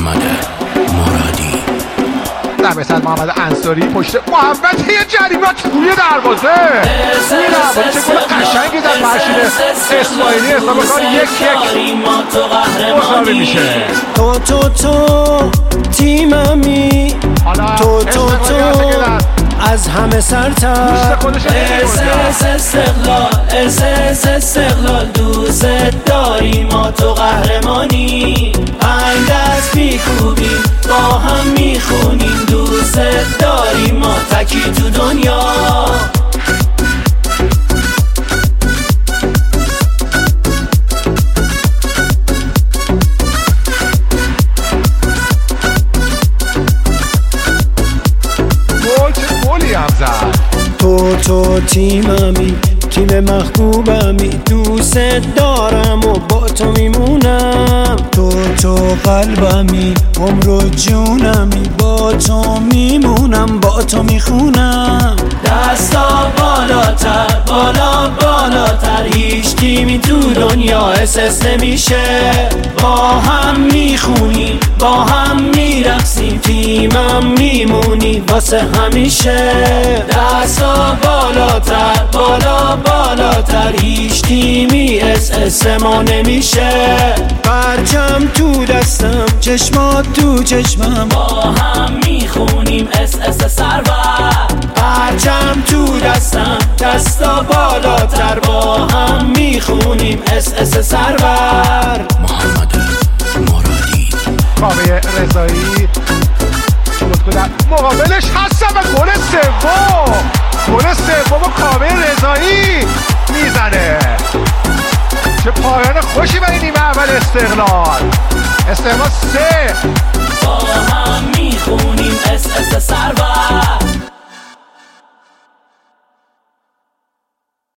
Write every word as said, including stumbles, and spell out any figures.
محمد مرادی. در مثل محمد انصاری پشت محمد یه جریمت توی دروازه توی دروازه چه گل قشنگی زد مرشید اسماعیلی. حساب کار یک یک مساوی میشه. تو تو تو تیممی، تو تو تو از همه سرتر. اس استقلال اس استقلال دوست داری ما تو قهرمانی. پنج دست میکوبیم با هم میخونیم دوست داری ما تکی تو دنیا. تو تو تیممی، تیم محبوبمی، دوست دارم و با تو میمونم. تو تو قلبمی، عمر و جونمی، با تو میمونم با تو میخونم. دستا بالاتر بالا بالاتر، هیچ تیمی تو دنیا اساس نمیشه. با هم میخونیم با هم میرقصیم، تیمم میمونی واسه همیشه. دستا بالاتر بالا بالاتر، هیچ تیمی اساس ما نمیشه. پرچم تو دستم، چشمات تو چشمم، با هم میخونیم اس اس سرور. پرچم تو دستم، دستا بالاتر، با هم میخونیم اس اس سرور. محمد مرادی. کاوه رضایی در مقابلش هستم و گل سوم گل سوم کاوه رضایی میزنه. چه پایان خوشی برای نیمه اول استقلال. استقلال سه